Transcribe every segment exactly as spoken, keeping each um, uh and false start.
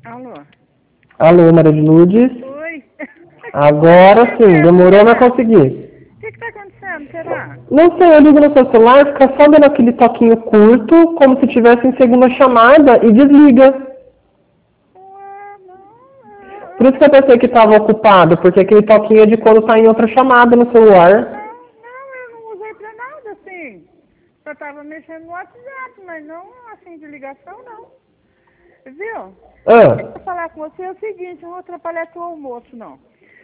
Alô? Alô, Maria de Lourdes? Oi? Agora sim, demorou, mas consegui. O que que tá acontecendo, será? Não sei, eu ligo no seu celular, fica só dando aquele toquinho curto, como se estivesse em segunda chamada, e desliga. Ué, não, Por eu, isso que eu pensei que estava ocupado, porque aquele toquinho é de quando está em outra chamada no celular. não, não, eu não usei pra nada, assim. Eu tava mexendo no WhatsApp, mas não assim de ligação, não. Viu? Ah, Vou falar com você é o seguinte, eu não vou atrapalhar teu almoço, não.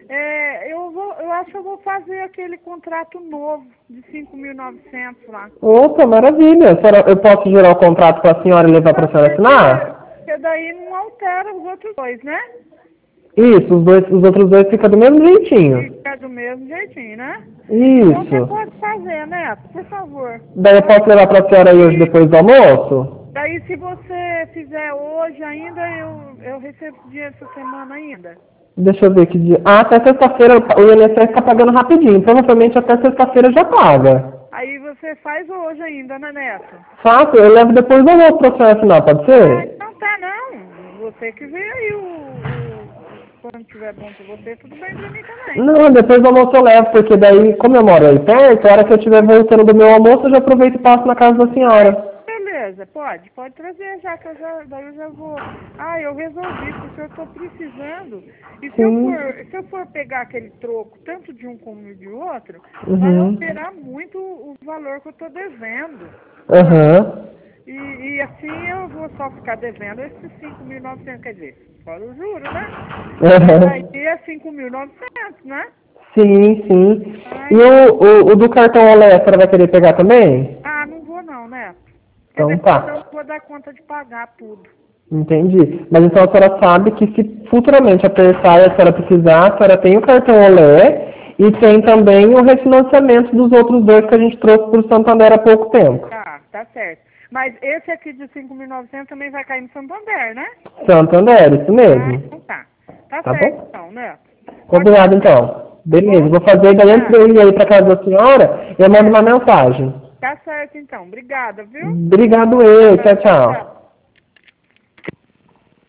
É, eu, vou, eu acho que eu vou fazer aquele contrato novo de cinco mil e novecentos lá. opa, maravilha. A senhora- Eu posso gerar o contrato para a senhora e levar para a senhora assinar? Porque daí não altera os outros dois, né? Isso, os, dois, os outros dois ficam do mesmo jeitinho. Fica do mesmo jeitinho, né? Então você Isso. pode fazer, Neto, por favor. Daí eu posso levar para a senhora aí hoje depois do almoço? Daí se você fizer hoje ainda, eu, eu recebo dinheiro essa semana ainda. Deixa eu ver que dia. Ah, até sexta-feira o I N S S está pagando rapidinho. Provavelmente até sexta-feira já paga. Aí você faz hoje ainda, né, Neto? Faço, eu levo depois do almoço para a senhora assinar, pode Ah, ser? então tá não. Você que vê aí o, o- quando tiver bom pra você, tudo bem pra mim também. Não, depois do almoço eu levo, porque daí, como eu moro aí perto, a hora que eu estiver voltando do meu almoço, eu já aproveito e passo na casa da senhora. Beleza, pode, pode trazer já que eu já, daí eu já vou. Ah, eu resolvi, porque eu tô precisando. E se eu Sim. for, se eu for pegar aquele troco, tanto de um como de outro, vai Uhum. alterar muito o valor que eu tô devendo. Aham. E, e assim eu vou só ficar devendo esses cinco mil e novecentos, quer dizer, fora o juro, né? Mas aí Aham. é cinco mil e novecentos, né? Sim, sim. Ai, E o, o, o do cartão Olé, a senhora vai querer pegar também? ah, não vou não, né? Porque Então depois eu tá. não vou dar conta de pagar tudo. Entendi. Mas então a senhora sabe que se futuramente apertar e a senhora precisar, a senhora tem o cartão Olé e tem também o refinanciamento dos outros dois que a gente trouxe para o Santander há pouco tempo. Tá, tá certo. Mas esse aqui de cinco mil e novecentos também vai cair no Santander, né? Santander, isso Ah, mesmo. então tá. Tá Tá certo bom? então, né? Pode Combinado fazer, então. tá Beleza, bom? vou fazer daí antes de Tá, eu ir aí para casa da senhora, eu mando uma mensagem. tá certo então. Obrigada, viu? Obrigado eu, tchau, Tá, tchau. tchau.